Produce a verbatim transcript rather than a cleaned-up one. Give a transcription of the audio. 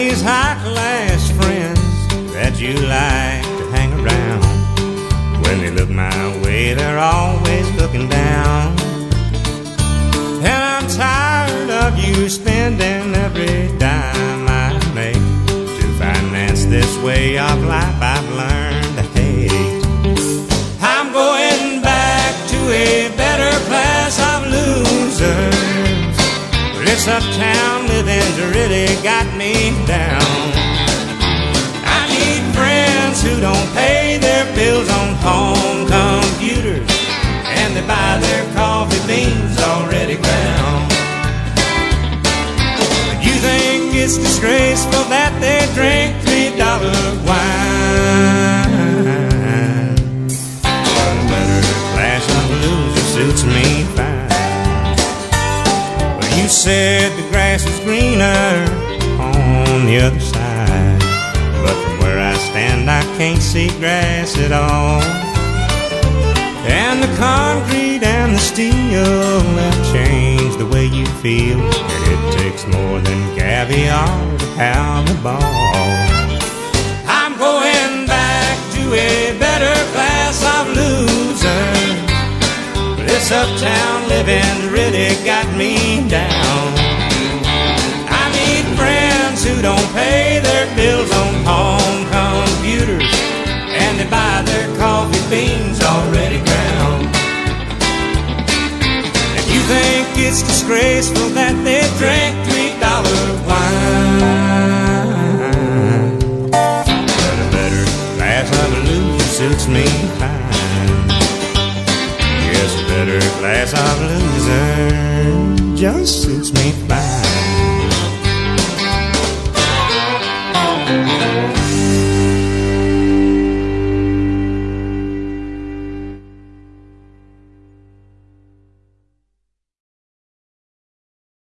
these high-class friends that you like to hang around. When they look my way, they're always looking down. And I'm tired of you spending every dime I make to finance this way of life I've learned to hate. I'm going back to a better class of losers. This uptown living's really got me down. I need friends who don't pay their bills on home computers, and they buy their coffee beans already ground. You think it's disgraceful that they drink three dollar wine, but a better class of losers suits me fine. Well, you said the grass is greener on the other side, but from where I stand I can't see grass at all. And the concrete and the steel have changed the way you feel, and it takes more than caviar to pound the ball. I'm going back to a better class of losers. This uptown living really got me down. I need friends who don't pay their bills on home computers, and they buy their coffee beans already ground. If you think it's disgraceful that they drink three dollar wine, but a better class of loser suits me fine. Yes, a better class of loser just suits me fine.